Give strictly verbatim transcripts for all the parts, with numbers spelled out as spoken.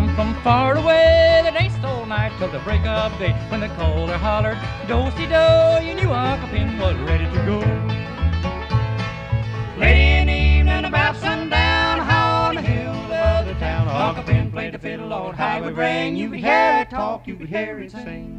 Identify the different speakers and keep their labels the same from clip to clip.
Speaker 1: come from far away. They danced all night till the break of day. When the caller hollered, do-si-do, you knew Uncle Ben was ready to go. Late in the evening about sundown, high on the hill above the town, Uncle Ben played the fiddle on high would ring. You could hear it talk, you could hear it sing.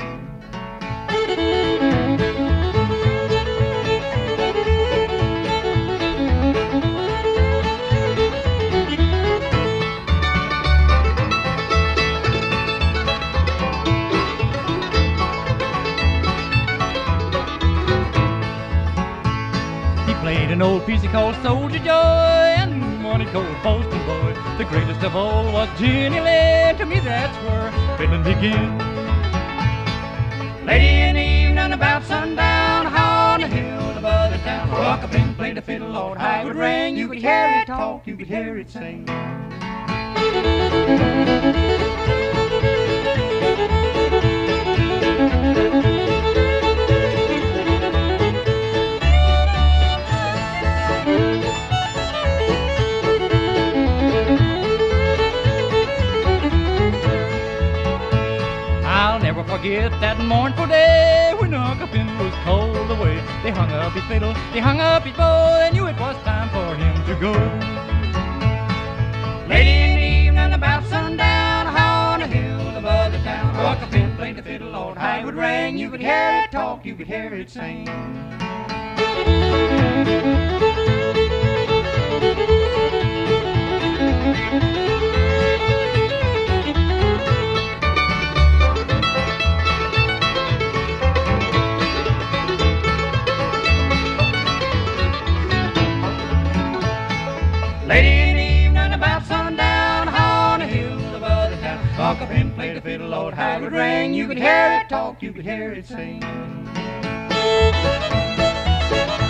Speaker 1: Played an old piece he called Soldier Joy, and one he called Boston Boy. The greatest of all was Jenny Lind. To me that's where fiddling began. Late in the evening about sundown, high on the hill above the town, Uncle Ben played the fiddle on high would ring. You could hear it talk, you could hear it sing. I'll never forget that mournful day when Uncle Ben was called away. They hung up his fiddle, they hung up his bow, they knew it was time for him to go. Late in the evening about sundown, high on the hill above the town, Uncle Ben played the fiddle on high would ring. You could hear it talk, you could hear it sing. Late in the evening about sundown, high on the hill above the town, Uncle Ben played the fiddle on high would ring. You could hear it talk, you could hear it sing.